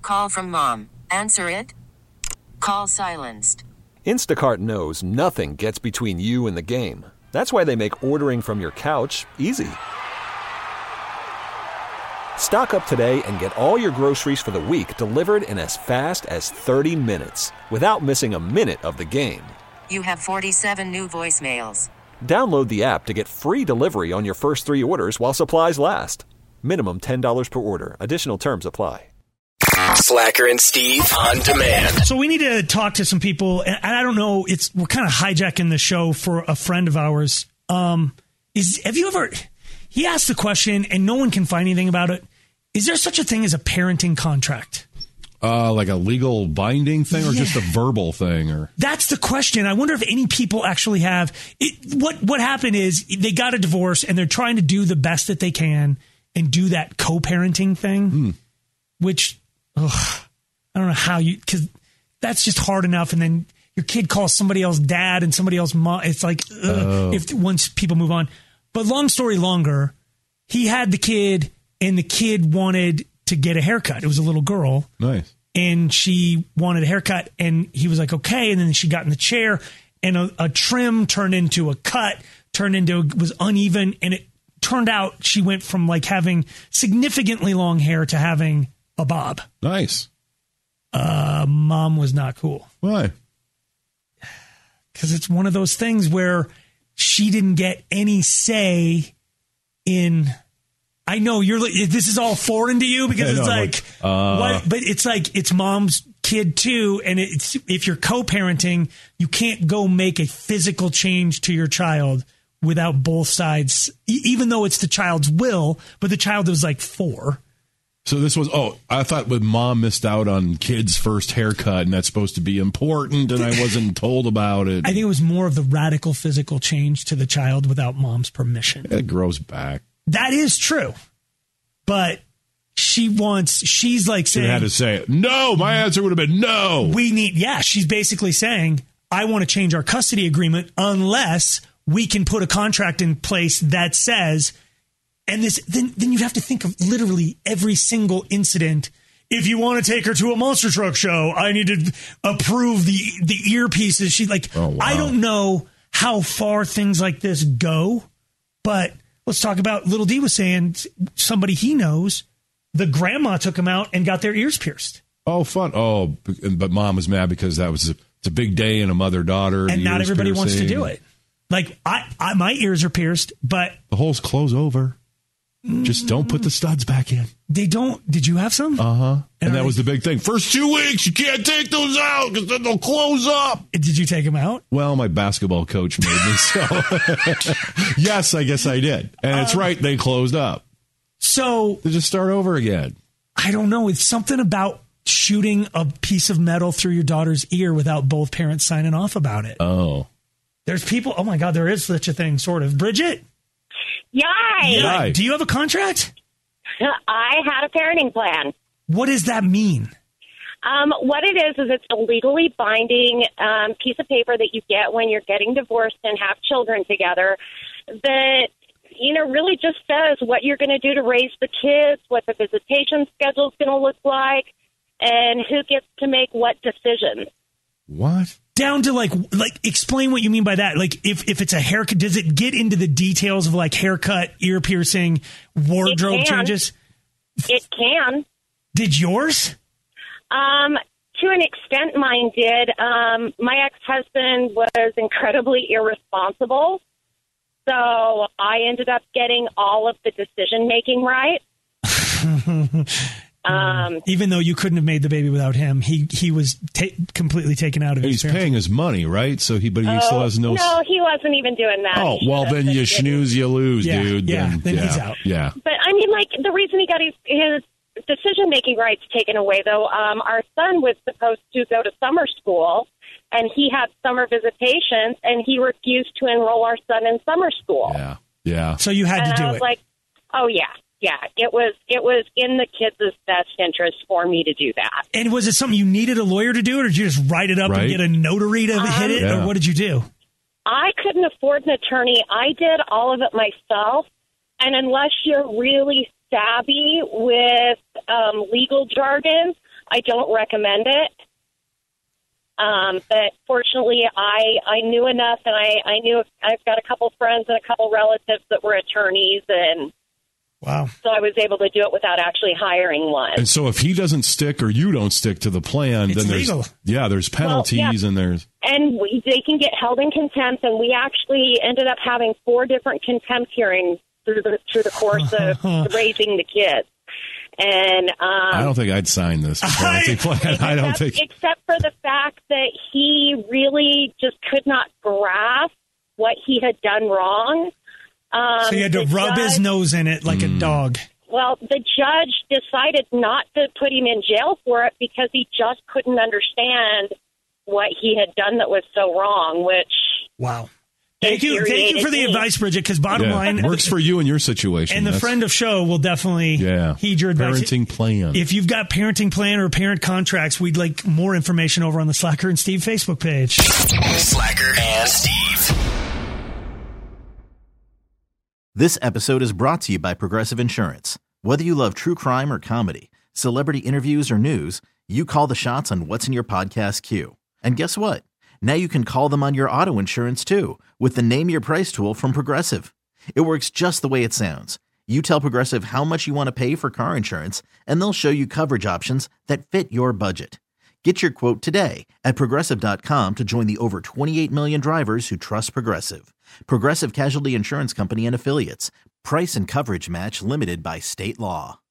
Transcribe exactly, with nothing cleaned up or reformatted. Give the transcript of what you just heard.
call from mom. Answer it. Call silenced. Instacart knows nothing gets between you and the game. That's why they make ordering from your couch easy. Stock up today and get all your groceries for the week delivered in as fast as thirty minutes without missing a minute of the game. You have forty-seven new voicemails. Download the app to get free delivery on your first three orders while supplies last. Minimum ten dollars per order. Additional terms apply. Slacker and Steve on demand. So we need to talk to some people, and I don't know, it's we're kind of hijacking the show for a friend of ours. Um, is have you ever? He asked the question, and no one can find anything about it. Is there such a thing as a parenting contract? Uh, like a legal binding thing, or Yeah. just a verbal thing, or That's the question. I wonder if any people actually have it. What What happened is they got a divorce, and they're trying to do the best that they can and do that co-parenting thing, Hmm. which ugh, I don't know how you, because that's just hard enough. And then your kid calls somebody else dad and somebody else mom. It's like ugh, Oh. if once people move on. But long story longer, he had the kid, and the kid wanted to get a haircut. It was a little girl. nice. And she wanted a haircut, and he was like, okay. And then she got in the chair, and a, a trim turned into a cut, turned into, was uneven. And it turned out she went from like having significantly long hair to having a bob. Nice. Uh, mom was not cool. Why? Because it's one of those things where she didn't get any say in. I know you're. This is all foreign to you because I it's know, I'm like, like, uh, what? But it's like it's mom's kid too, and it's if you're co-parenting, you can't go make a physical change to your child without both sides, e- even though it's the child's will. But the child was like four. So this was, oh, I thought when mom missed out on kid's first haircut, and that's supposed to be important, and I wasn't told about it. I think it was more of the radical physical change to the child without mom's permission. It grows back. That is true. But she wants, she's like She saying, had to say it. No, my answer would have been no. we need, yeah, she's basically saying, I want to change our custody agreement unless we can put a contract in place that says, and this, then, then you'd have to think of literally every single incident. If you want to take her to a monster truck show, I need to approve the, the earpieces. She like, Oh, wow. I don't know how far things like this go, but let's talk about Little D was saying somebody he knows, the grandma took him out and got their ears pierced. Oh, fun. Oh, but mom was mad because that was a, it's a big day and a mother-daughter. And not ears everybody wants to piercing. do it. Like, I, I, my ears are pierced, but The holes close over. Just don't put the studs back in. they don't. Did you have some? Uh-huh. And, are that they- was the big thing. First two weeks, you can't take those out because then they'll close up. Did you take them out? Well, my basketball coach made me so. Yes, I guess I did. And it's right, they closed up. So, They just start over again. I don't know. It's something about shooting a piece of metal through your daughter's ear without both parents signing off about it. Oh. There's people, oh my God, there is such a thing, sort of. Bridget? Yay! Yay. Do you have a contract? I had a parenting plan. What does that mean? Um, what it is is it's a legally binding um, piece of paper that you get when you're getting divorced and have children together that, you know, really just says what you're going to do to raise the kids, what the visitation schedule is going to look like, and who gets to make what decisions. What? Down to like, like, explain what you mean by that. Like, if, if it's a haircut, does it get into the details of like haircut, ear piercing, wardrobe It can. changes? It can. Did yours? Um, to an extent, mine did. Um, my ex-husband was incredibly irresponsible, so I ended up getting all of the decision-making right. um, Even though you couldn't have made the baby without him, he he was ta- completely taken out of his He's parents. paying his money, right? So he, but he still has no. no, he wasn't even doing that. Oh, He well, should've then you just didn't. snooze, you lose, Yeah, dude. yeah, then, then yeah, he's out. Yeah. But, I mean, like, the reason he got his, his decision-making rights taken away, though, um, our son was supposed to go to summer school, and he had summer visitations, and he refused to enroll our son in summer school. Yeah. Yeah. So you had and to do I was it. like, oh, yeah, yeah. It was it was in the kids' best interest for me to do that. And was it something you needed a lawyer to do, or did you just write it up Right. and get a notary to hit it, Yeah. or what did you do? I couldn't afford an attorney. I did all of it myself, and unless you're really savvy with um, legal jargon, I don't recommend it. Um, but fortunately, I, I knew enough, and I, I knew I've got a couple friends and a couple relatives that were attorneys, and wow. So I was able to do it without actually hiring one. And so if he doesn't stick or you don't stick to the plan, It's then there's legal. yeah, there's penalties Well, yeah. and there's And we, they can get held in contempt, and we actually ended up having four different contempt hearings through the through the course of raising the kids. And um, I don't think I'd sign this penalty plan. except, I don't think except for the fact that he really just could not grasp what he had done wrong. Um, So you had to the rub his judge- nose in it like Mm. a dog. Well, the judge decided not to put him in jail for it because he just couldn't understand what he had done that was so wrong, which Wow. Thank you. Thank you for the infuriated me. advice, Bridget, because bottom yeah, line, works for you in your situation. and the That's- friend of show will definitely yeah, heed your advice. parenting plan. If you've got parenting plan or parent contracts, we'd like more information over on the Slacker and Steve Facebook page. Slacker and Steve. This episode is brought to you by Progressive Insurance. Whether you love true crime or comedy, celebrity interviews or news, you call the shots on what's in your podcast queue. And guess what? Now you can call them on your auto insurance too with the Name Your Price tool from Progressive. It works just the way it sounds. You tell Progressive how much you want to pay for car insurance, and they'll show you coverage options that fit your budget. Get your quote today at Progressive dot com to join the over twenty-eight million drivers who trust Progressive. Progressive Casualty Insurance Company and Affiliates. Price and coverage match limited by state law.